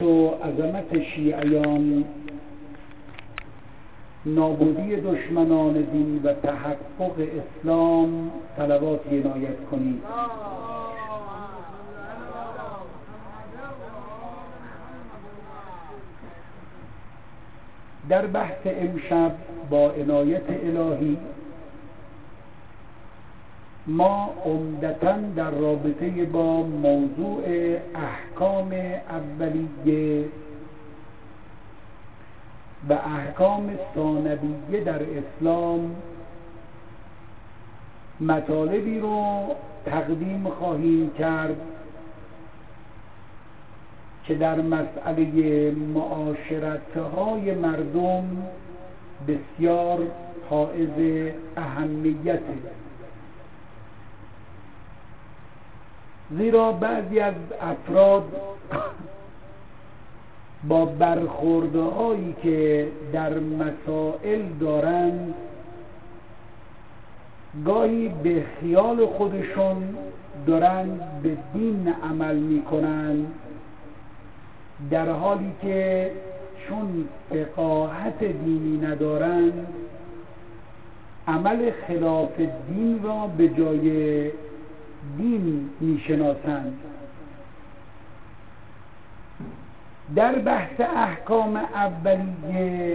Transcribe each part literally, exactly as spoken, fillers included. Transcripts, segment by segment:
و عظمت شیعیان، نابودی دشمنان دین و تحقق اسلام صلواتی عنایت کنید. در بحث امشب با عنایت الهی ما عمدتاً در رابطه با موضوع احکام اولیه و احکام ثانویه در اسلام مطالبی رو تقدیم خواهیم کرد که در مسئله معاشرت‌های مردم بسیار حائز اهمیته، زیرا بعضی از افراد با برخوردهایی که در مسائل دارند گاهی به خیال خودشون دارند به دین عمل میکنند، در حالی که چون فقاهت دینی ندارند عمل خلاف دین را به جای دین میشناسند. در بحث احکام اولیه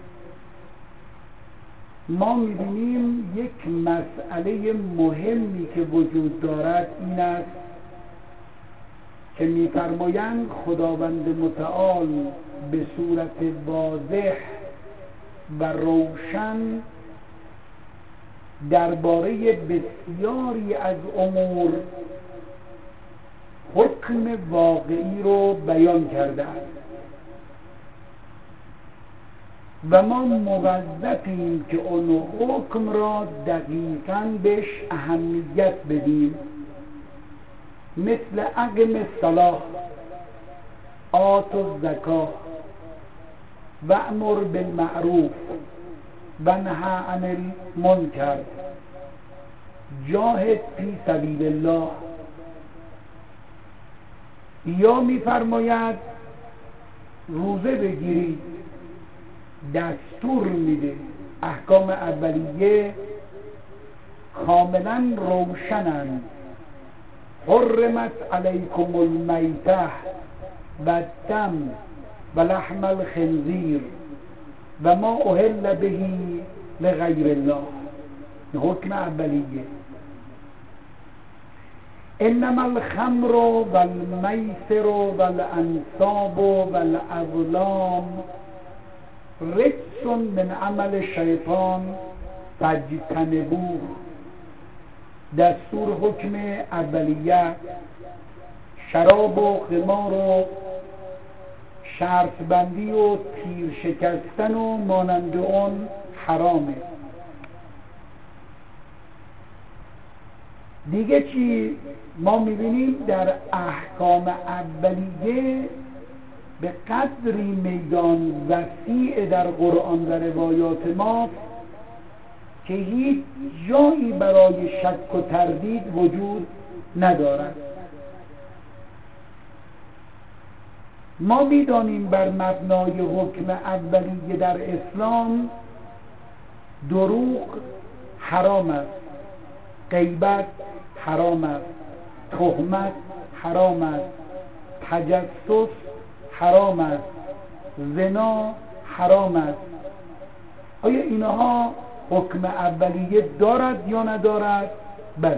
ما می‌بینیم یک مسئله مهمی که وجود دارد این است که می‌فرمایند خداوند متعال به صورت واضح و روشن درباره بسیاری از امور حکم واقعی رو بیان کرده است و ما موظفیم که اون حکم را دقیقاً بهش اهمیت بدیم، مثل اقم الصلاة، آت الزکاة، وأمر بالمعروف و نهی عن المنکر، جاهد فی سبیل الله. یا میفرماید روزه بگیرید، دستور میده. احکام اولیه کاملا روشنند. حرمت علیکم المیتة و الدم و لحم الخنزیر و ما اهل به لغیر الله. حکم اولیه. انما الخمر والمیسر والانصاب والازلام رجس من عمل شیطان فاجتنبوه. دستور حکم اولیه شراب و خمار و شرط بندی و تیر شکستن و مانند اون حرامه. دیگه چی ما میبینیم در احکام اولیه به قدری میدان وسیع در قرآن و روایات ما که هیچ جایی برای شک و تردید وجود ندارد. ما میدانیم بر مبنای حکم اولیه در اسلام دروغ حرام است، غیبت حرام است، تهمت حرام است، تجسس حرام است، زنا حرام است. آیا اینها حکم اولیه دارد یا ندارد؟ بله.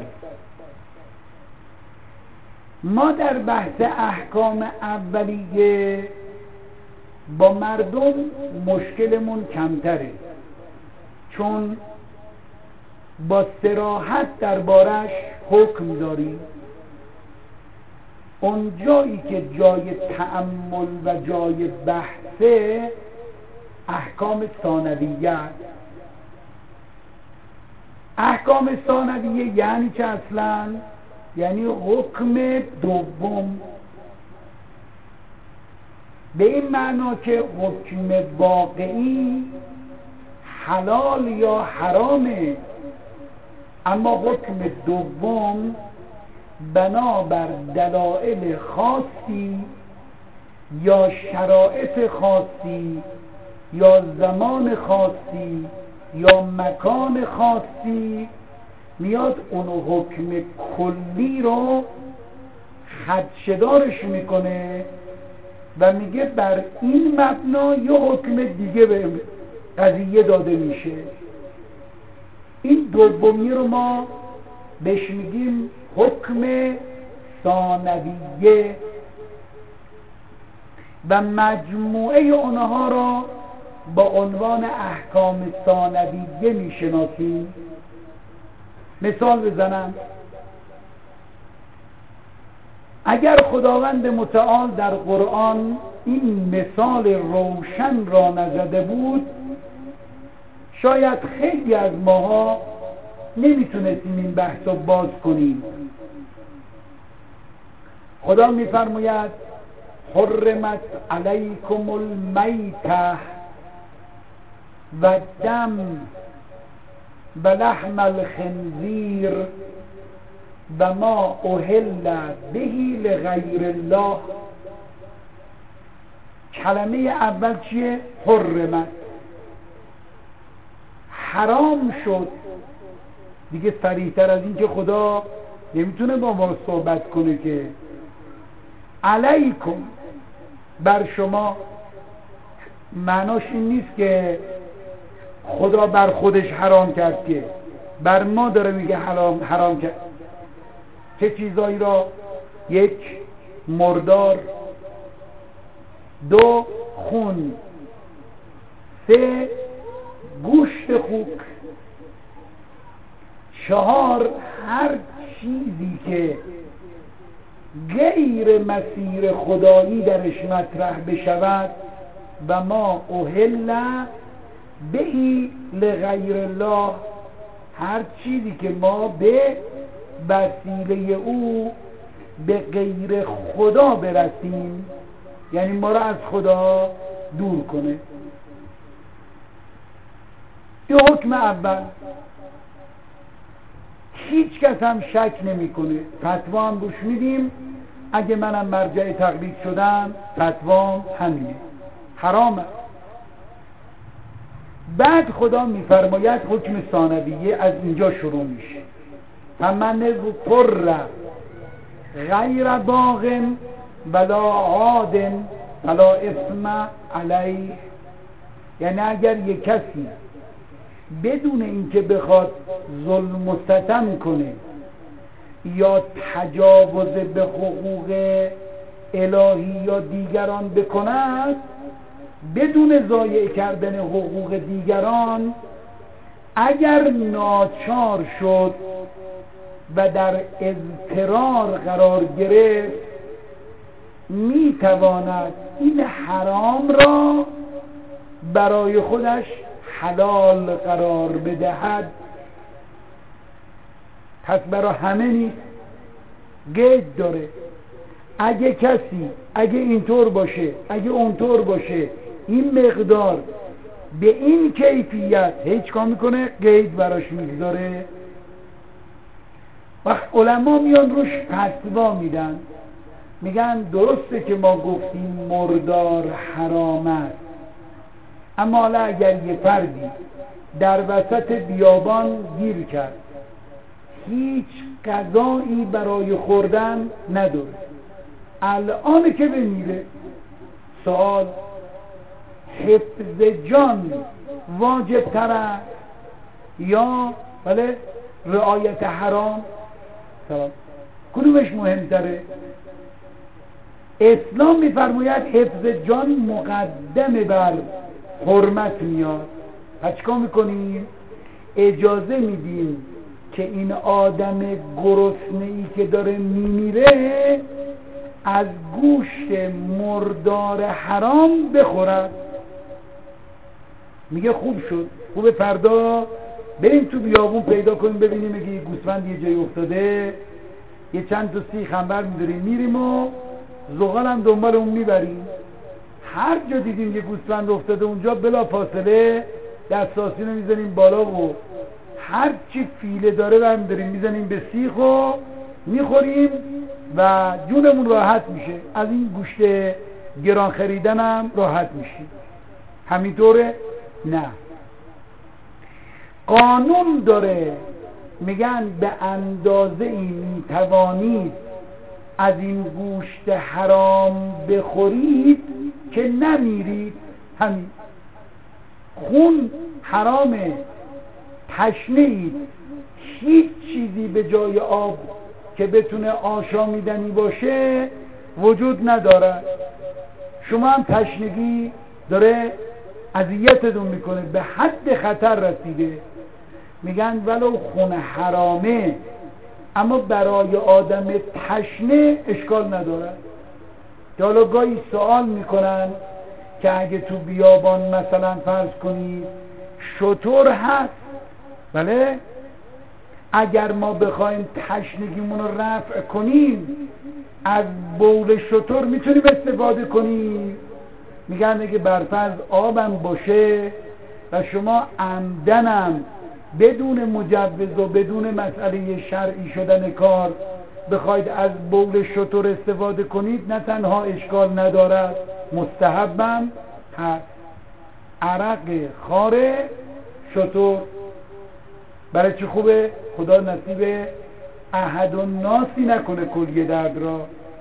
ما در بحث احکام اولیه با مردم مشکلمون کمتره، چون با صراحت دربارش حکم داریم. اون جایی که جای تأمل و جای بحثه احکام ثانویه. احکام ثانویه یعنی چه اصلا؟ یعنی حکم دوم، به این معنا که حکم واقعی حلال یا حرامه، اما حکم دوم بنابر دلایل خاصی یا شرایط خاصی یا زمان خاصی یا مکان خاصی میاد اون حکم کلی رو خدشه‌دارش میکنه و میگه بر این مبنا یه حکم دیگه به قضیه داده میشه. این دومی رو ما بهش میگیم حکم ثانویه و مجموعه اونها را با عنوان احکام ثانویه میشناسیم. مثال بزنم، اگر خداوند متعال در قرآن این مثال روشن را نزده بود، شاید خیلی از ماها نمیتونستیم این بحث رو باز کنیم. خدا میفرماید حرمت علیکم المیتة و دم و لحم الخنزیر و ما اهل بهی لغیر الله. کلمه اول چیه؟ حرمت، حرام شد. دیگه صریح‌تر از این که خدا نمیتونه با ما صحبت کنه که علیکم، بر شما. معناش این نیست که خدا بر خودش حرام کرد، که بر ما داره میگه حرام حرام کرد. چه چیزایی را؟ یک، مردار، دو، خون، سه، گوشت خوک، چهار، هر چیزی که غیر مسیر خدایی درش مطرح بشود و ما اهل بهی لغیر الله، هر چیزی که ما به وسیله او به غیر خدا برسیم، یعنی ما را از خدا دور کنه. این حکم اول. هیچ کس هم شک نمی کنه، فتوا هم روش میدیم. اگه منم مرجع تقلید شدم، فتوام همینه، حرامه. بعد خدا میفرماید حکم ثانویه از اینجا شروع میشه. فمن اضطر غیر باغ ولا عاد فلا اثم علیه. یعنی اگر یک کسی بدون اینکه بخواد ظلم و ستم کنه یا تجاوز به حقوق الهی یا دیگران بکند، بدون ضایع کردن حقوق دیگران، اگر ناچار شد و در اضطرار قرار گرفت، میتواند این حرام را برای خودش حلال قرار بدهد. پس برای همه نیست، قید داره. اگه کسی اگه اینطور باشه، اگه اونطور باشه، این مقدار به این کیفیت، هیچ کار میکنه؟ قید براش میگذاره. وقت علما میان روش فتوا میدن، میگن درسته که ما گفتیم مردار حرام است، اما حالا اگر یه فردی در وسط بیابان گیر کرد، هیچ غذایی برای خوردن نداره، الان که بمیره، سوال حفظ جان واجب تره یا بله رعایت حرام؟ سلام. کدومش مهمتره؟ اسلام میفرماید حفظ جان مقدم بر حرمت میاد. پس چیکار میکنیم؟ اجازه میدیم که این آدم گرسنه‌ای که داره میمیره از گوشت مردار حرام بخورد. میگه خوب شد، خوب، فردا بریم تو بیابون پیدا کنیم ببینیم اگه یه گوسفند یه جایی افتاده، یه چند تا سیخ هم بر میداریم میریم و زغال هم دنبال اون میبریم. هر جا دیدیم یه گوسفند افتاده اونجا، بلا فاصله دستاسی رو میزنیم بالا و هر چی فیله داره برمیداریم میزنیم به سیخ و میخوریم و جونمون راحت میشه. از این گوشت گران خریدنم راحت میشی. همینطوره؟ نه، قانون داره، میگن به اندازه ای میتوانید از این گوشت حرام بخورید که نمیرید. همین خون حرامه، تشنه اید، هیچ چیزی به جای آب که بتونه آشامیدنی باشه وجود نداره. شما هم تشنگی داره اذیتتون میکنه، به حد خطر رسیده. میگن ولو خون حرامه اما برای آدم تشنه اشکال نداره. که حالا گاهی سوال میکنن که اگه تو بیابان مثلا فرض کنید شتر هست، بله، اگر ما بخوایم تشنگیمون رو رفع کنیم از بول شتر میتونیم استفاده کنیم. میگن اگه برفرض آبم باشه و شما عمدنم بدون مجوز و بدون مسئله شرعی شدن کار بخواید از بول شتر استفاده کنید، نه تنها اشکال ندارد، مستحبم هست. عرق خار شتر برای چی خوبه؟ خدا نصیب احد و ناسی نکنه کلیه درد را.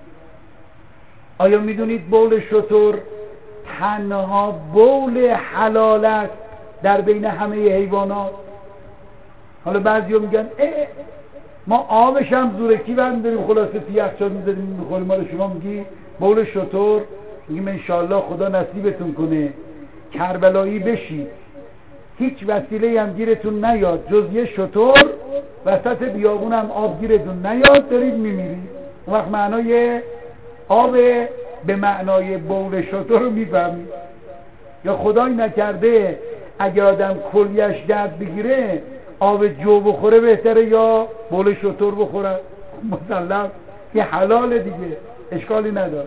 آیا میدونید بول شتر تنها بول حلال است در بین همه حیوانات؟ حالا بعضی ها میگن اه ما آبش هم زورکی برمیداریم خلاصه توی یخچال میذاریم میخوریم. حالا شما میگی بول شتر، میگیم انشاءالله خدا نصیبتون کنه کربلایی بشید، هیچ وسیله هم گیرتون نیاد جز یه شتر، وسط بیابون هم آب گیرتون نیاد، دارید میمیرید. اون وقت معنای آب به معنای بول شتر رو میفهمید. یا خدای نکرده اگه آدم کلیش درد بگیره آب جو بخوره بهتره یا بول شتر بخوره؟ مسلم یه حلال دیگه، اشکالی نداره.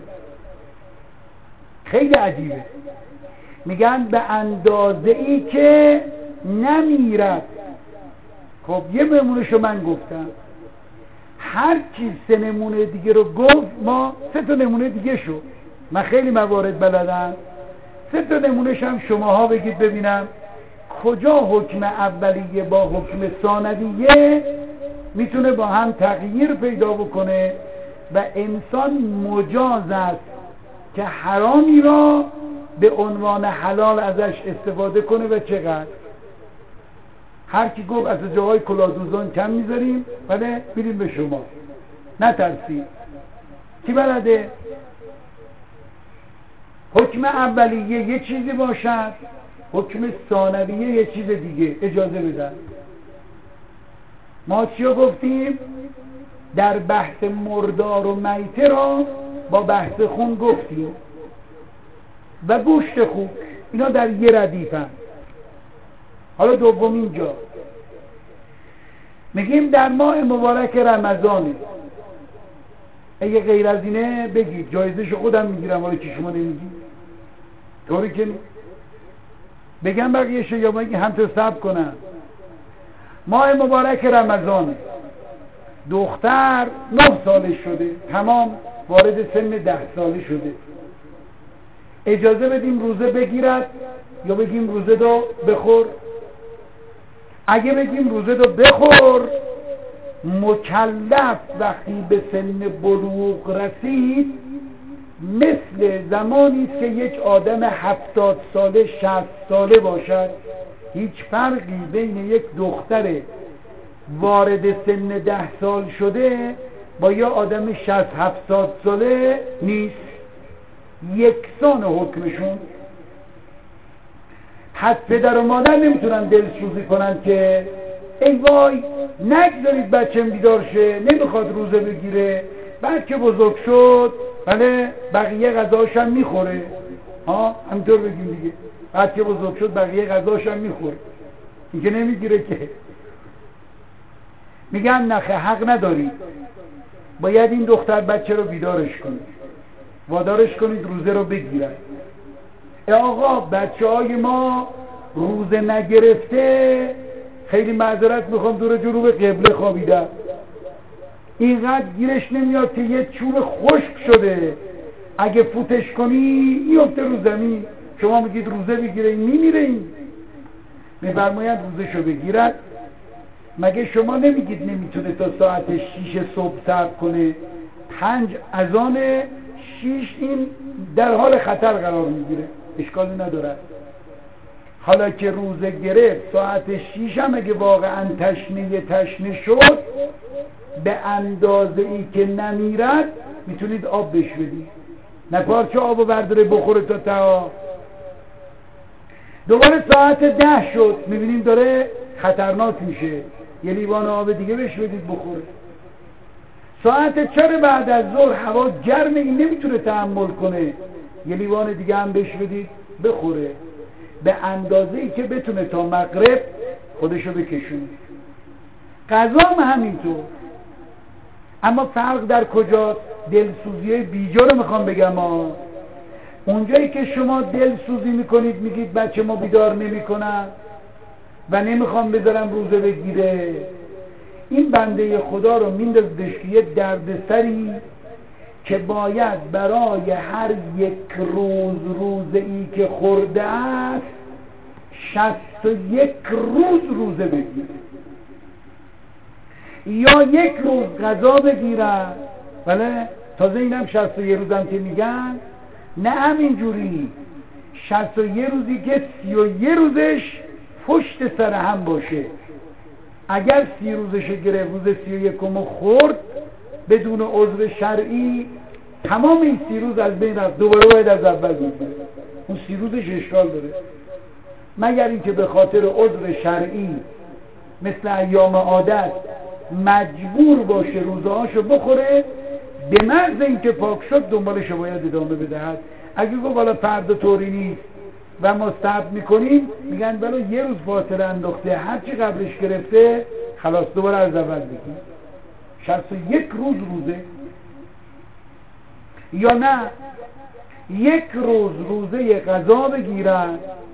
خیلی عجیبه. میگن به اندازه ای که نمیرد. خب یه نمونهشو من گفتم، هر کی سه نمونه دیگه رو گفت ما سه تا نمونه دیگه شو. من خیلی موارد بلدم، سه تا نمونهش هم شماها بگید ببینم کجا حکم اولیه با حکم ثانویه میتونه با هم تغییر پیدا بکنه و انسان مجاز است که حرامی را به عنوان حلال ازش استفاده کنه و چقدر. هر کی گفت از جاهای کلادوزان کم میذاریم، بله میریم به شما، نترسید. کی بلده؟ حکم اولیه یه چیزی باشد، حکم ثانویه یه چیز دیگه. اجازه بدن ما چیو گفتیم؟ در بحث مردار و میته را با بحث خون گفتیم و گوشت خوک، اینا در یه ردیفن. حالا دومین جا میگیم در ماه مبارک رمضانه، اگه غیر از اینه بگید جایزش خودم میگیرم، حالا که شما نمیگید طوری که بگم بقیه‌شو یا بگی هم تو صبر کنم. ماه مبارک رمضانه، دختر نه ساله شده، تمام وارد سن ده ساله شده، اجازه بدیم روزه بگیرد یا بگیم روزه دو بخور؟ اگه بگیم روزه دو بخور، مکلف وقتی به سن بلوغ رسید مثل زمانی است که یک آدم هفتاد ساله شصت ساله باشد. هیچ فرقی بین یک دختر وارد سن ده سال شده با یا آدم شصت هفتاد ساله نیست، یکسان حکمشون. حد پدر و مادر نمیتونن دلسوزی کنن که ای وای نگذارید بچم بیدار شه، نمیخواد روزه بگیره، بعد که بزرگ شد بله بقیه غذاش هم میخوره. ها همینطور بگیم دیگه، بعد که بزرگ شد بقیه غذاش هم میخوره، این که نمیگیره که. میگن نخه حق نداری، باید این دختر بچه رو بیدارش کنید، وادارش کنید روزه رو بگیرن. ای آقا بچه های ما روزه نگرفته، خیلی معذرت میخوام، دور جنوب قبله خوابیده، اینقدر گیرش نمیاد که یه چوب خشک شده اگه فوتش کنی میفته رو زمین. شما میگید روزه بگیره، این میمیره. این میفرمایند روزشو بگیرد. مگه شما نمیگید نمیتونه تا ساعت شیش صبح صبر کنه؟ پنج اذان شیش این در حال خطر قرار میگیره، اشکالی نداره. حالا که روزه گرفت ساعت شیش هم اگه واقعا تشنه تشنه شد، به اندازه ای که نمیرد میتونید آب بش بدید، نه پارچه آبو برداره بخوره تا تا. دوباره ساعت ده شد، میبینیم داره خطرناک میشه، یه لیوان آب دیگه بش بدید بخوره. ساعت چهار بعد از ظهر هوا گرمه، این نمیتونه تحمل کنه، یه لیوان دیگه هم بش بدید بخوره، به اندازه ای که بتونه تا مغرب خودشو بکشونه. غذا هم همینطور. اما فرق در کجاست؟ دلسوزی بیجا رو میخوام بگم ها. اونجایی که شما دلسوزی میکنید میگید بچه ما بیدار نمیکنن و نمیخوام بذارم روزه بگیره، این بنده خدا رو میندازدش که یه دردسری که باید برای هر یک روز روزه ای که خورده است شصت و یک روز روزه بگیره، یا یک روز غذا بگیرن. بله تازه اینم شصت و یک روزم که میگن، نه همینجوری شصت و یک روزی که سی و یک روزش پشت سر هم باشه. اگر سی روزش گرفت، روز سی و یکم خورد بدون عذر شرعی، تمام این سی روز از بین رفت، دوباره باید از اول بگیره. اون سی روزش اشکال داره، مگر اینکه به خاطر عذر شرعی مثل ایام عادت مجبور باشه روزهاشو بخوره، به محض اینکه پاک شد دنبالشو باید ادامه بدهد. اگه گفت والا فردا طوری نیست و ما صبر میکنیم، میگن والا یه روز فاصله انداخته، هرچی قبلش گرفته خلاص دوباره از اول بگیم. شصت و یک روز روزه. یا نه یک روز روزه غذا بگیرن،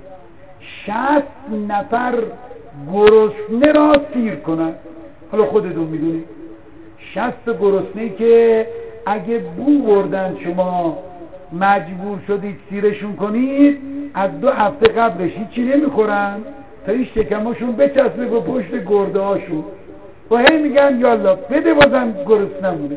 شصت نفر گرسنه را سیر کنن. حالا خودتون میدونید شصت گرسنه که اگه بو بردن شما مجبور شدید سیرشون کنید، از دو هفته قبلش هیچی نمیخورن تا این شکماشون بچسبه به پشت گرده هاشون و هی میگن یالا بده بازم گرسنه مونه.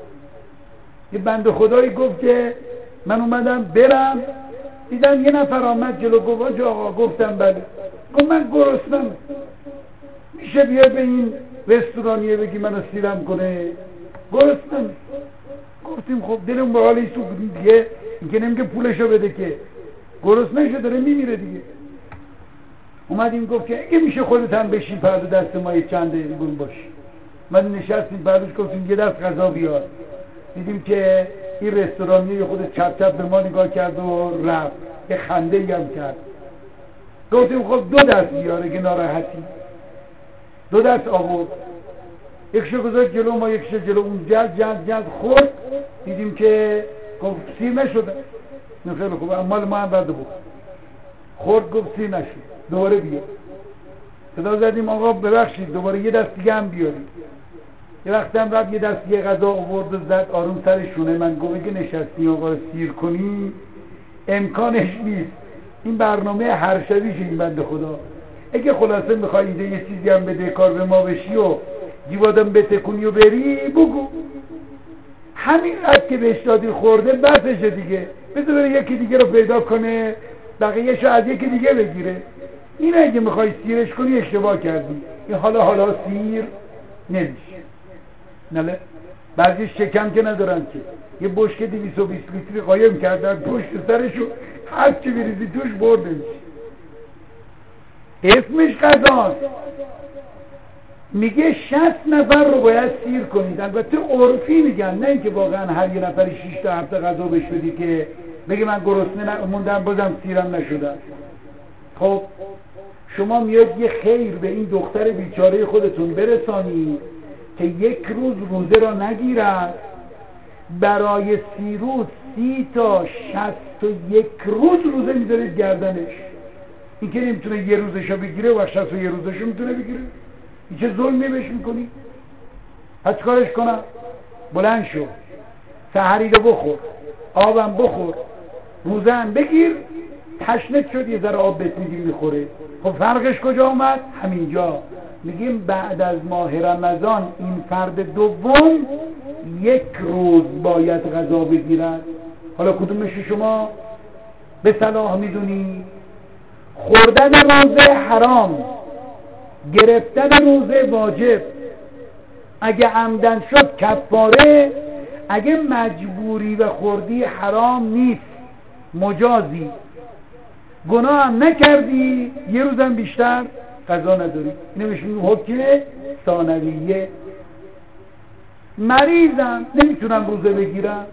یه بنده خدایی گفت که من اومدم برم، دیدم یه نفر آمد جلو گفت آقا، گفتم بله، گفت من گرسنم، میشه بیای به این رستورانیه بگی منو سیرم کنه؟ گرسنم. گفتیم خب دلم به حال این تو دیگه، این که نمیگه پولشو بده که، گرسنه‌شو داره میمیره دیگه. اومدیم گفت که اگه میشه خودت هم بشین پرده دست ما یه چند دقیقه باشی. من نشستیم پردوش گفتیم یه دست غذا بیار، دیدیم که این رستورانیه خود چپ چپ به ما نگاه کرد و رفت، یه خنده هم کرد. گفتیم خب دو دست بیاره که ناراحتی. دو دست آورد، یکشو گذاشت جلو ما، یکشو جلو اون، جلد جلد جلد خورد، دیدیم که گفت سیر نشده. نه خیلی خوب، مال ما هم برده بود. خورد گفت سیر نشد، دوباره بیار. صدا زدیم آقا ببخشید دوباره یه دست دیگه هم بیاریم. یه وقت هم رفت یه دست دیگه غذا آورد و زد آروم سرشونه. من گفت که نشستی آقا رو سیر کنی امکانش نیست، این برنامه هر شبیش این بنده خدا. اگه خلاصه میخوای اینجا یه چیزی هم بده کار به ما بشی و جیبادم بتکونی و بری، بگو. همین قد که بهش دادی خورده بسشه دیگه، بذار بره یکی دیگه رو پیدا کنه بقیه‌شو از یکی دیگه بگیره. این اگه میخوای سیرش کنی اشتباه کردی، این حالا حالا سیر نمیشه. نله بعضی شکم که ندارن که یه بشکه دویست و بیست لیتری قایم کردن پشت سرشو، هر چی بریزی توش برده میشه. اسمش غذاست. میگه شصت نفر رو باید سیر کنید. البته عرفی میگن، نه اینکه واقعا هر یه نفری شش تا هفته غذا بش بدی که بگه من گرسنه موندم بازم سیرم نشدم. خب شما میاد یه خیر به این دختر بیچاره خودتون برسانی که یک روز روزه را نگیرد، برای سی روز سی تا شصت و یک روز روزه میذارید گردنش. این که نمیتونه یه روزشو بگیره و شصت و یک روزشو میتونه بگیره، این چه ظلمی بهش میکنی؟ هر چیکارش کنم؟ بلند شو، سحری رو بخور، آبم بخور، روزه هم بگیر، تشنت شد یه ذره آب بهت میگیر میخوره. خب فرقش کجا اومد؟ همینجا میگیم بعد از ماه رمضان این فرد دوم یک روز باید غذا بگیرد. حالا کدومش شما به صلاح میدونی؟ خوردن روزه حرام، گرفتن روزه واجب، اگه عمدن شد کفاره، اگه مجبوری و خوردی حرام نیست، مجازی، گناه هم نکردی، یه روزم بیشتر قضا نداری. اینو میشون حکم ثانویه. مریضم نمیتونم روزه بگیرم،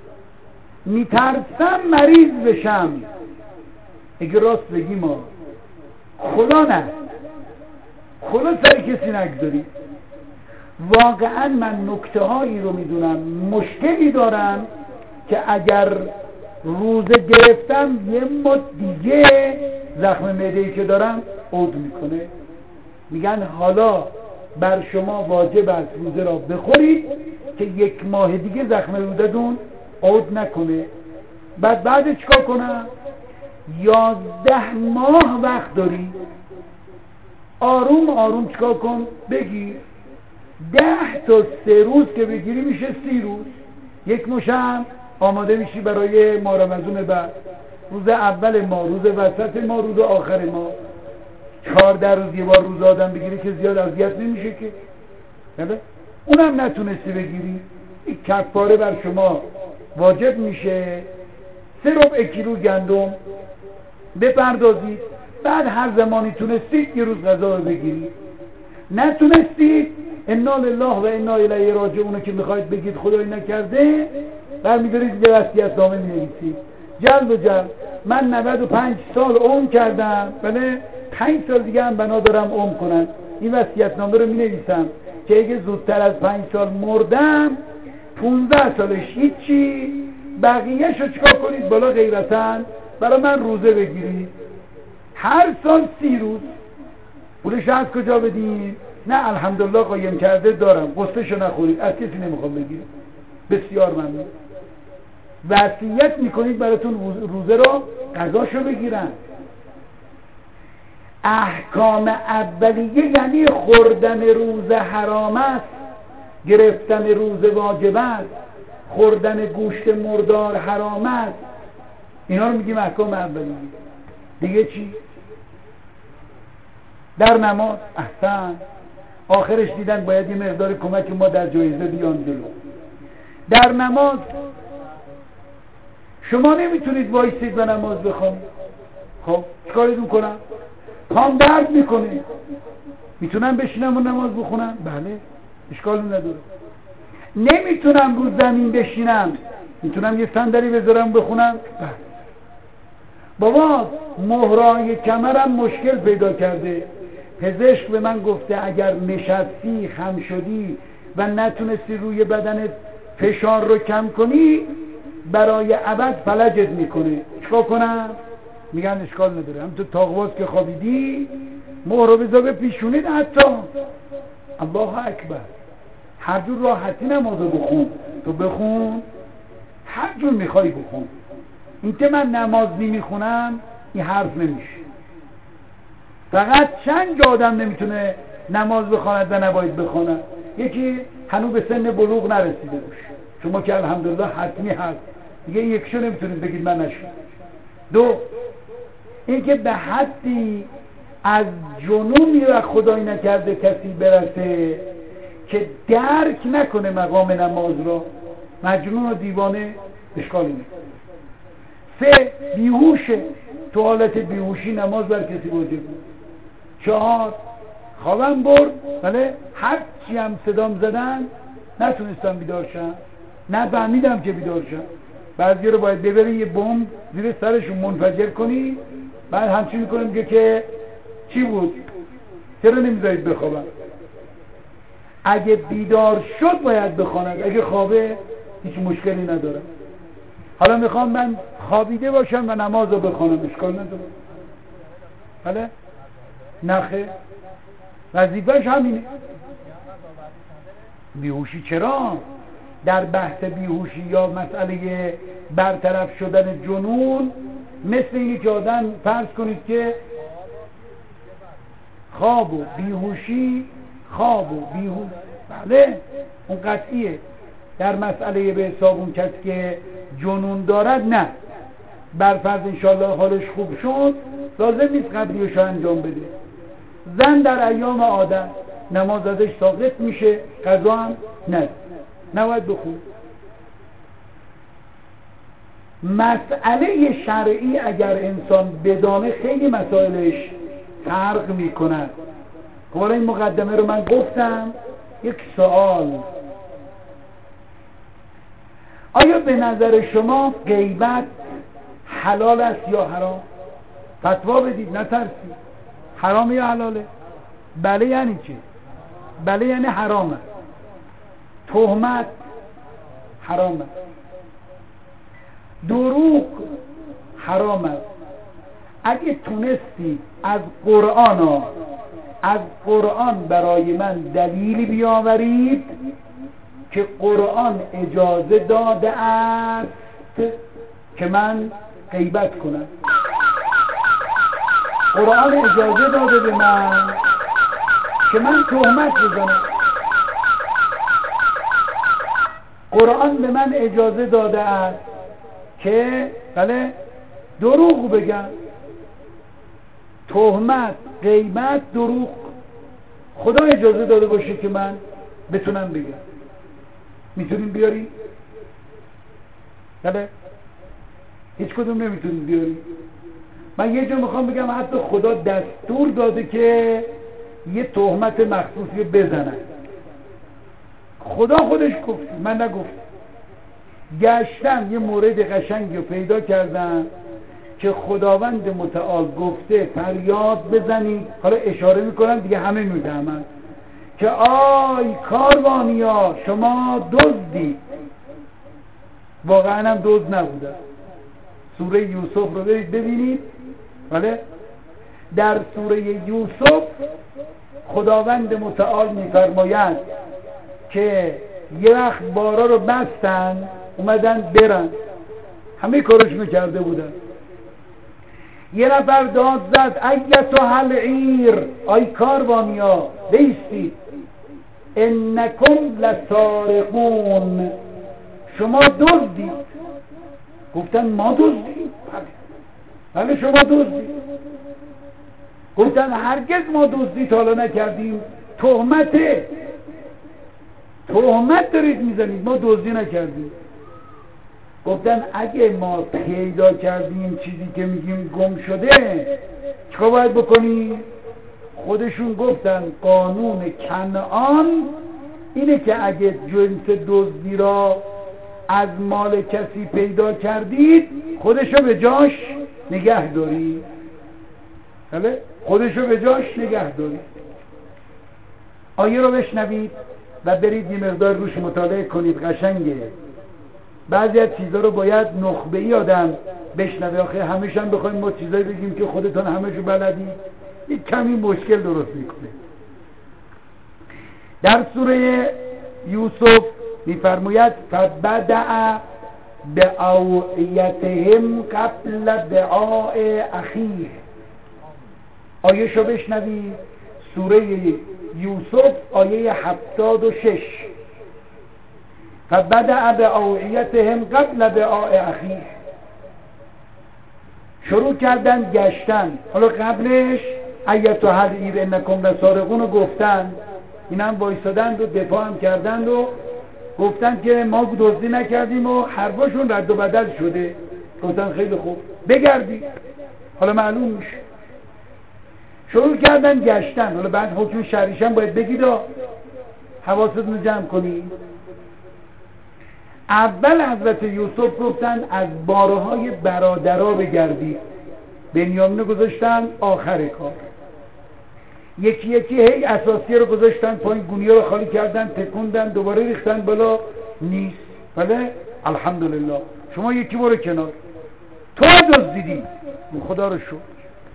میترسم مریض بشم. اگه راست بگی ما خدا نه، خدا سر کسی نگذاری. واقعا من نکته هایی رو میدونم، مشکلی دارم که اگر روزه گرفتم یه مد دیگه زخم معده‌ای که دارم عود میکنه. میگن حالا بر شما واجب است روزه را بخورید که یک ماه دیگه زخم رودتون عود نکنه. بعد بعد چیکار کنم؟ یازده ماه وقت داری، آروم آروم چیکار کن؟ بگیر. ده تا سه روز که بگیری میشه سی روز، یک مشم آماده میشی برای ماه رمضان بعد. روز اول ما، روز وسط ما، روز آخر ما. چهارده روز یه بار روز آدم بگیری که زیاد اذیت نمیشه که، بله؟ اونم نتونستی بگیری، این کفاره بر شما واجب میشه. سه ربع کیلو گندم بپردازید، بعد هر زمانی تونستید یه روز غذا رو بگیرید. نتونستید انا لله و انا الیه راجعون که میخواید بگید خدای نکرده، برمی‌دارید یه وصیت‌نامه می‌نویسید. جلد و جلد من نود و پنج سال عمر کردم، بله پنج سال دیگه هم بنا دارم عمر کنم. این وصیت‌نامه رو می‌نویسم که اگه زودتر از پنج سال مردم، پانزده سالش هیچی، بقیه‌شو چیکار کنید؟ بالا غیرتاً برای من روزه بگیرید. هر سال سی روز. پولش از کجا بدیم؟ نه الحمدلله قایم کرده دارم، قصهشو نخورید، از کسی نمیخوام بگیرید. بسیار ممنون. وصیت میکنید براتون روزه رو قضاشو بگیرن. احکام اولیه یعنی خوردن روزه حرام است، گرفتن روزه واجب است، خوردن گوشت مردار حرام است. اینا رو میگیم احکام اولیه. دیگه چی؟ در نماز احسن، آخرش دیدن باید یه مقدار کمک ما در جایزه بیان جلو. در نماز شما نمیتونید وایسید و نماز بخونید. خب چیکارتون کنم؟ پام درد میکنه، میتونم بشینم و نماز بخونم؟ بله اشکالی نداره. نمیتونم رو زمین بشینم، میتونم یه صندلی بذارم بخونم؟ بله. بابا مهرای کمرم مشکل پیدا کرده، پزشک به من گفته اگر نشستی خم شدی و نتونستی روی بدنت فشار رو کم کنی برای ابد فلجت میکنه. چیکار کنم؟ میگن اشکال نداره، هم تو تاقواز که خوابیدی مهر رو بذار به پیشونید. حتی الله اکبر، هر جور راحتی نمازو بخون، تو بخون هر جور میخوای بخون. این که من نماز نمیخونم این حرف نمیشه. فقط چند آدم نمیتونه نماز بخواند و نباید بخواند. یکی هنوز به سن بلوغ نرسیده باشه، شما که الحمدلله حتمی هست دیگه، یکشو نمیتونید بگید من نشون. دو، این که به حدی از جنونی و خدای نکرده کسی برسه که درک نکنه مقام نماز رو، مجنون و دیوانه، اشکالی نیست. سه، بیهوشه، تو حالت بیهوشی نماز بر کسی واجب بود. چهار، خوابم برد، بله هر چی هم صدام زدن نتونستم بیدار شم، نه فهمیدم که بیدار شم. بعضی رو باید ببری یه بمب زیر سرشون منفجر کنی، بعد همچین میکنم که که چی بود؟ چرا نمیذارید بخوابم؟ اگه بیدار شد باید بخواند، اگه خوابه هیچ مشکلی نداره. حالا میخوام من خوابیده باشم و نماز رو بخونم، اشکال نداره. بله؟ نخه وظیفه‌ش همینه. بیهوشی چرا؟ در بحث بیهوشی یا مسئله برطرف شدن جنون مثل اینی که آدم فرض کنید که خواب و بیهوشی خواب و بیهوش بله اون قطعیه. در مسئله به حساب اون کسی که جنون دارد نه، برفرض انشاءالله حالش خوب شد لازم نیست قبلیش رو انجام بده. زن در ایام عادت نماز ازش ساقط میشه، قضا هم نه نباید بخون. مسئله شرعی اگر انسان بدانه خیلی مسائلش فرق میکنه. حالا این مقدمه رو من گفتم. یک سوال، آیا به نظر شما غیبت حلال است یا حرام؟ فتوا بدید، نترسید. حرام یا حلاله؟ بله یعنی چی؟ بله یعنی حرامه. تهمت حرامه، دروغ حرامه. اگه تونستی از قرآن از قرآن برای من دلیلی بیاورید که قرآن اجازه داده است که من غیبت کنم. قرآن اجازه داده به من که من تهمت بزنم. قرآن به من اجازه داده است که بله دروغ بگم. تهمت، غیبت، دروغ خدا اجازه داده باشه که من بتونم بگم. میتونیم بیاری؟ بله هیچ کدوم نمیتونیم بیاری. من یه جا میخوام بگم حتی خدا دستور داده که یه تهمت مخصوصی بزنن. خدا خودش گفت، من نگفت. گشتم یه مورد قشنگی رو پیدا کردم که خداوند متعال گفته فریاد بزنید. حالا اشاره میکنم دیگه همه میفهمن که آی کاروانیا شما دزدید. واقعا هم دزد نبودن. سوره یوسف رو برید ببینید. بله در سوره یوسف خداوند متعال میفرماید که یه وقت بارا رو بستن اومدن برن، همه کارش میکرده بودن. یه نفر داد زد ایتها العیر، آی کاروانیا بیستید، انکم لسارقون، شما دزدید. گفتن ما دزدید؟ بله شما دزدید. گفتن هرگز ما دزدی تا حالا نکردیم. تهمته، تهمت دارید میزنید، ما دزدی نکردیم. گفتن اگه ما پیدا کردیم چیزی که میگیم گم شده چیکار باید بکنیم؟ خودشون گفتن قانون کنعان اینه که اگه جنس دزدی را از مال کسی پیدا کردید خودشو به جاش نگه دارید. بله خودشو به جاش نگه دارید. آیه رو بشنوید و برید یه مقدار روش مطالعه کنید، قشنگه. بعضی از چیزا رو باید نخبه‌ای آدم بشنوه. آخه همیشه هم بخوایم ما چیزایی بگیم که خودتون همه‌شو بلدید یک کمی مشکل درست میکنه. در سوره یوسف میفرماید فبدأ بأوعیتهم قبل دعاء اخیه. آیه شو بشنوید. سوره یوسف آیه هفتاد و شش. فبدأ بأوعیتهم قبل دعاء اخیه. شروع کردن گشتن. حالا قبلش ایتها العیر انکم لسارقون رو گفتن، این هم وایسادن و دفاع هم کردن و گفتن که ما دزدی نکردیم و حرفاشون رد و بدل شده. گفتن خیلی خوب بگردی، حالا معلوم میشه. شروع کردن گشتن. حالا بعد حکم شرعیشم باید بگید و حواستون رو جمع کنید. اول حضرت یوسف گفتن از بارهای برادرها بگردید. بنیامین گذاشتن آخر کار. یکی یکی هی اساسی رو گذاشتن پایین، گونیه رو خالی کردن، تکوندن، دوباره ریختن بالا، نیست. بله الحمدلله. شما یکی برو کنار، تو دزدیدی، خدا رو شکر.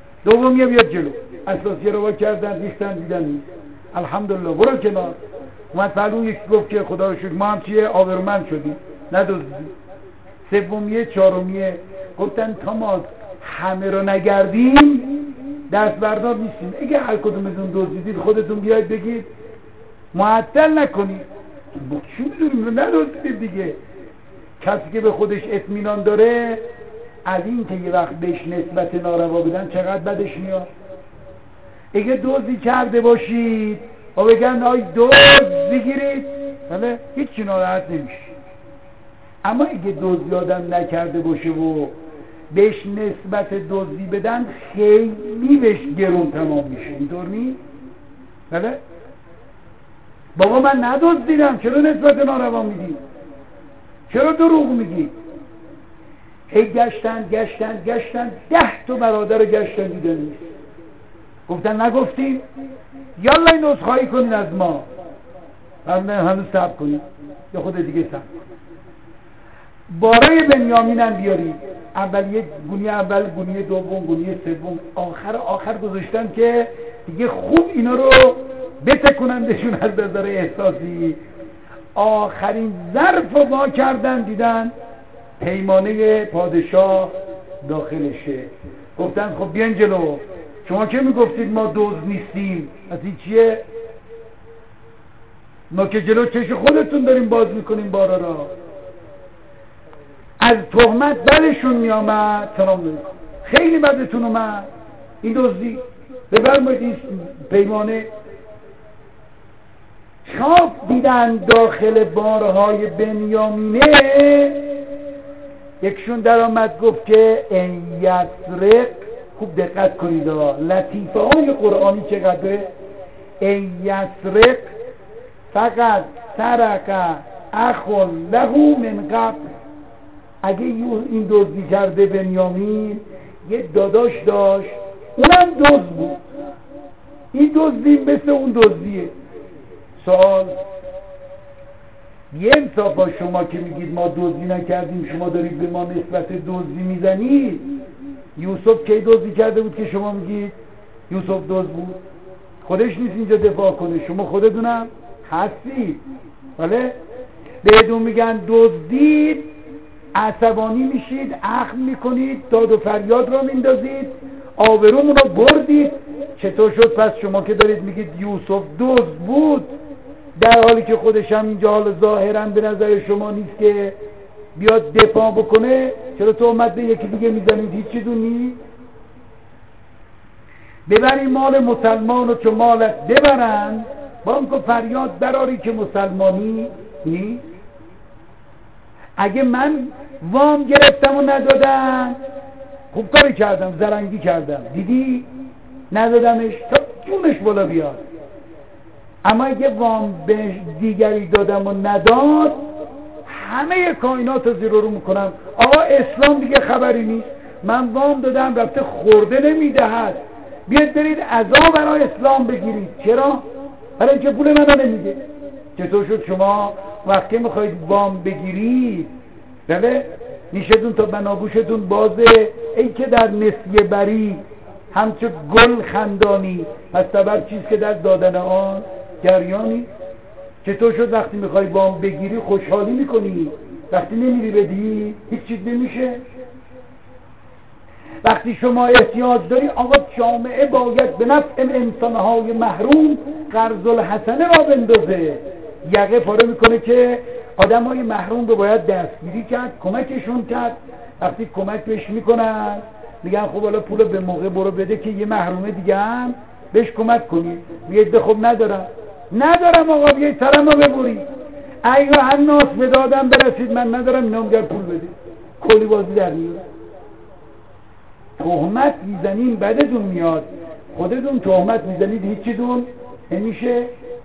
دومیه بیاد جلو، اساسی رو وا کردن، ریختن، دیدن نیست. الحمدلله برو کنار. اومد پهلو یکی گفت که خدا رو شکر ما هم چیه آبرومند شدیم ندزدیدیم. سومیه چهارمیه گفتن تا ما همه رو نگردیم دست بردار نیستیم. اگه هر کدومتون دزدیدید خودتون بیاید بگید معطل نکنید. ما چی میدونیم رو ندزدیدیم دیگه. کسی که به خودش اطمینان داره از این که یه وقت بهش نسبت ناروا بدن چقدر بدش میاد. اگه دزدی کرده باشید و بگن آی دزد بگیرید بله هیچی ناراحت نمیشه. اما اگه دزدی آدم نکرده باشه و بهش نسبت دزدی بدن خیلی بهش گرون تمام میشه. اینطور نیست؟ بله بابا من ندزدیدم چرا نسبت ناروا میدی؟ چرا دروغ میگی؟ هی گشتن گشتن گشتن ده تا برادر گشتن دیده نیست. گفتن نگفتیم؟ یالا این عذرخواهی کنین از ما. هم هنوز صبر کنید یا خود دیگه صبر کنید. بارای بنیامین هم بیارید. اول یک گونی اول گونی دوم گونی سوم آخر آخر گذاشتن که دیگه خوب اینا رو بتکنندشون از نظر احساسی. آخرین ظرف رو با کردن دیدن پیمانه پادشاه داخلشه. گفتن خب بیان جلو. شما که میگفتید ما دوز نیستیم از این چیه؟ ما که جلو چش خودتون داریم باز میکنیم بارا را. از تهمت بدشون میامد. سلام علیکم خیلی بدتون اومد این دزدی ببرمید این پیمانه. خواب دیدن داخل بارهای بنیامینه. یکشون در آمد گفت که این یسرق. خوب دقت کنید لطیفه های قرآنی چقدره. این یسرق فقط سرق اخو له من قبل. اگه این دزدی کرده بنیامین یه داداش داشت اونم دزد بود. این دزدی مثل اون دزدیه. سوال یه انصاف با شما که میگید ما دزدی نکردیم شما دارید به ما نسبت دزدی میزنید. یوسف کی دزدی کرده بود که شما میگید یوسف دزد بود؟ خودش نیست اینجا دفاع کنه. شما خودتونم هستید. بله بهتون میگن دزدید عصبانی میشید اخم میکنید داد و فریاد رو میندازید آبرومون رو بردید. چطور شد پس شما که دارید میگید یوسف دزد بود در حالی که خودش هم اینجا حال ظاهرا به نظر شما نیست که بیاد دفاع بکنه؟ چرا تهمت به یکی دیگه میزنید؟ هیچی دون نیست. ببری مال مسلمان رو چون مالت ببرن با اون که فریاد براری که مسلمانی نیست. اگه من وام گرفتم و ندادم خوب کاری کردم زرنگی کردم دیدی ندادمش تا جونش بالا بیاد. اما اگه وام به دیگری دادم و نداد همه کائنات رو زیر و رو میکنم. آقا اسلام دیگه خبری نیست. من وام دادم رفته خورده نمیدهد بیاد برید عزا برای اسلام بگیرید. چرا؟ برای اینکه پول منو نمیده. چطور شد شما وقتی میخواید وام بگیرید بله نیشتون تا بناگوشتون بازه ای که در نسیه بری همچون گل خندانی پس تبر چیز که در دادن آن جریانی. چطور شد وقتی میخوای وام بگیری خوشحالی میکنی وقتی نمیری بدی هیچ چیز نمیشه؟ وقتی شما احتیاج داری آقا جامعه باید به نفع انسانهای محروم قرض الحسنه را بندازه. یقه پاره میکنه که آدم های محروم رو باید دستگیری کرد کمکشون کرد. وقتی کمک بهش میکنن میگن خب حالا پول به موقع برو بده که یه محرومه دیگه هم بهش کمک کنی. میگه ده خب ندارم ندارم آقا بیایی سرم رو ببری. ایوه الناس به دادم برسید من ندارم اینا میگر پول بده. کلی بازی در میاد. تهمت میزنین بدتون میاد. خودتون تهمت میزنید هیچی دون نمیشه.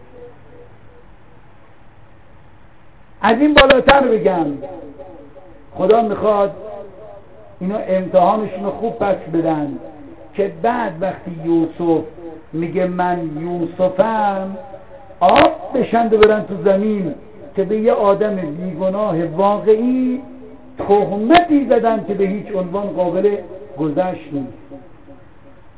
از این بالاتر بگم خدا میخواد اینا امتحانشون رو خوب پس بدن که بعد وقتی یوسف میگه من یوسفم آب بشند و برن تو زمین که به یه آدم بیگناه واقعی تهمتی زدن که به هیچ عنوان قابل گذشت نیست.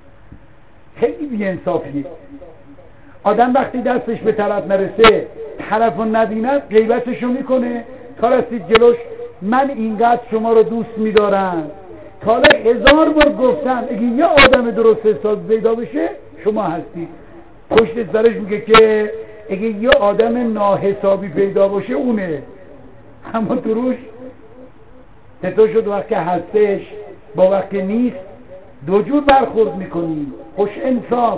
خیلی بی‌انصافیه. آدم وقتی دستش به طرف نرسه طرف رو نبیند غیبتشو میکنه. تا رسید جلوش من اینقدر شما رو دوست میدارم، تا حالا هزار بار گفتم اگه یه آدم درست حساب پیدا بشه شما هستی. پشت سرش میگه که اگه یه آدم ناحسابی پیدا باشه اونه. اما دروش چطور شد وقتی هستش با وقتی نیست دو جور برخورد میکنی. خوش انصاف.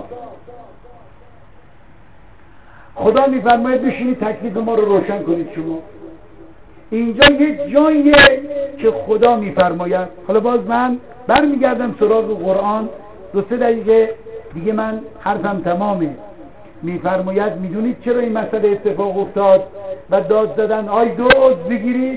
خدا میفرماید بشینید تکلیف ما رو روشن کنید. شما اینجا یه جاییه که خدا میفرماید. حالا باز من برمیگردم سراغ قرآن، دو سه دقیقه دیگه من حرفم تمامه. میفرماید میدونید چرا این مسئله اتفاق افتاد و داد زدن آی دوز بگیرید؟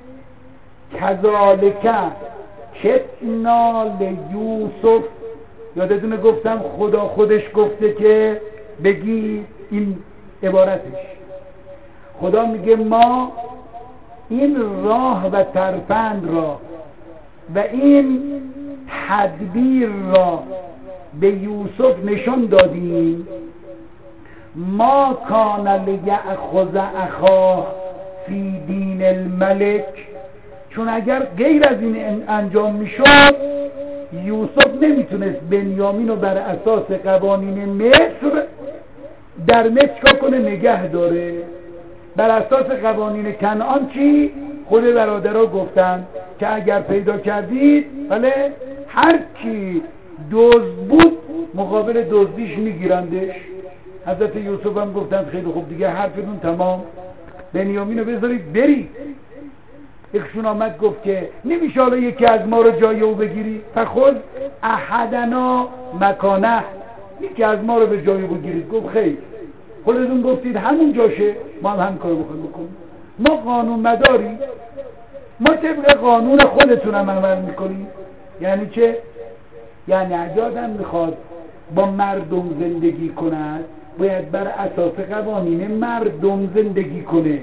کذالک کتنا لیوسف. یادتونه گفتم خدا خودش گفته که بگی این عبارتش. خدا میگه ما این راه و ترفند را و این تدبیر را به یوسف نشون دادیم. ما کان لیأخذ اخاه فی دین الملک، چون اگر غیر از این انجام میشد یوسف نمیتونست بنیامین رو بر اساس قوانین مصر در مصر کنه نگه داره. بر اساس قوانین کنعان چی؟ خود برادرها گفتن که اگر پیدا کردید بله هر کی دزد بود مقابل دزدیش میگیرندش. حضرت یوسف هم گفتن خیلی خوب دیگه حرفتون تمام، بنیامین رو بذارید برید. یکشون آمد گفت که نمیشه حالا یکی از ما رو جای او بگیری؟ فخذ احدنا مکانه، یکی از ما رو به جای او بگیرید. گفت خیر، خودتون گفتید همون جاشه، ما هم هم کارو بخوایم بکنیم. ما قانون مداری، ما طبق قانون خودتون هم عمل میکنیم. یعنی چه؟ یعنی اگه آدم میخواد با مردم زندگی کند باید بر اساس قوانین مردم زندگی کنه.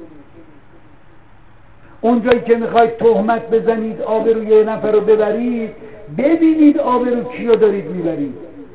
اونجایی که میخواید تهمت بزنید آبروی یه نفر رو ببرید، ببینید آبرو کیو دارید میبرید.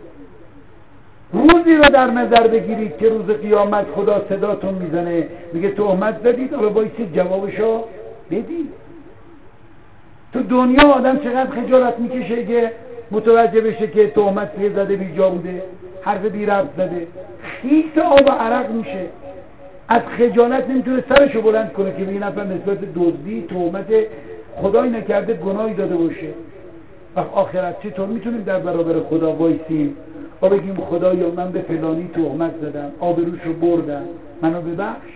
روزی رو در نظر بگیرید که روز قیامت خدا صداتون میزنه میگه تهمت زدید، حالا بایستید جوابشو بدید. تو دنیا آدم چقدر خجالت میکشه که متوجه بشه که تهمت یه زده بی جا بوده، حرف بی ربط زده، خیس آب و عرق میشه، از خجالت نمیتونه سرشو بلند کنه که به این نفر نسبت دزدی تهمت خدایی نکرده گناهی داده باشه. و آخرت چطور میتونیم در برابر خدا وایسیم و بگیم خدایا من به فلانی تهمت زدم، آبروشو بردم، منو ببخش؟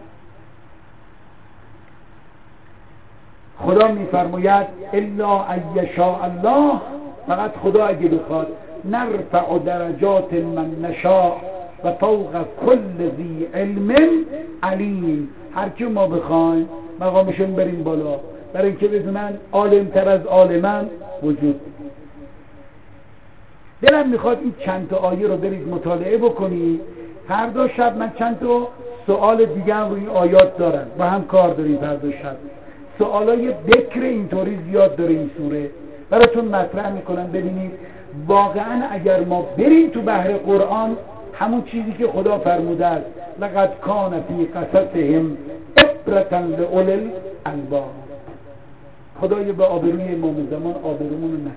خدا میفرماید الا ان یشاء الله، فقط خدا اگه بخواد، نرفع درجات من نشاء و فوق کل ذی علم علیم. هر کی ما بخوایم مقامشون بریم بالا، برای اینکه بدونن عالم تر از عالمن وجود. دلم میخواد این چند تا آیه رو برید مطالعه بکنید. فردا شب من چند تا سوال دیگه هم روی آیات دارم، با هم کار داریم. فردا شب سوالای بکر اینطوری زیاد داره این سوره، براتون مطرح میکنم ببینید واقعا اگر ما بریم تو بحر قرآن همون چیزی که خدا فرموده است لقد کان فی قصصهم عبرة لأولی الالباب. خدای به آبروی امام زمان آبرومون نه.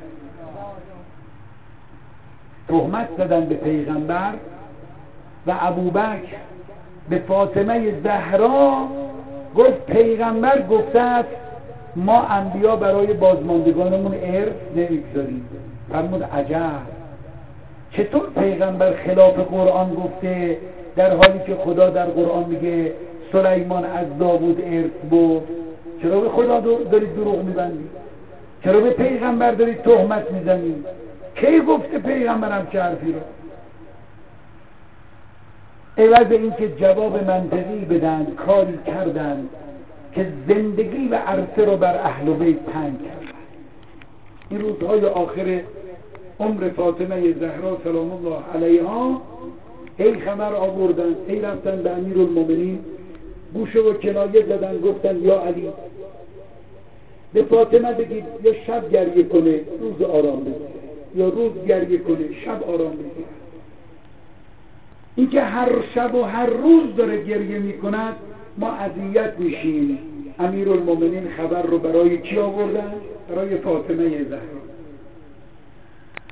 تهمت زدن به پیغمبر و ابوبکر به فاطمه زهرا گفت پیغمبر گفته است ما انبیا برای بازماندگانمون ارث نمیگذاریم. فرمود عجب، چطور پیغمبر خلاف قرآن گفته در حالی که خدا در قرآن میگه سلیمان از داوود ارث برد؟ چرا به خدا دارید دروغ میبندید؟ چرا به پیغمبر دارید تهمت میزنید؟ کی گفته پیغمبرم چه حرفی رو؟ عوض اینکه جواب منطقی بدن کاری کردن که زندگی و عرصه رو بر اهل بیت تنگ کردن. این روزهای آخر عمر فاطمه زهرا سلام الله علیها ای خبر آوردن، ای رفتن به امیرالمومنین گوشه و کنایه زدن، گفتن یا علی به فاطمه بگید یا شب گریه کنه روز آرام بگیره، یا روز گریه کنه شب آرام بگیره. اینکه هر شب و هر روز داره گریه میکند ما اذیت میشیم. امیرالمومنین خبر رو برای کی آوردن؟ برای فاطمه زهرا.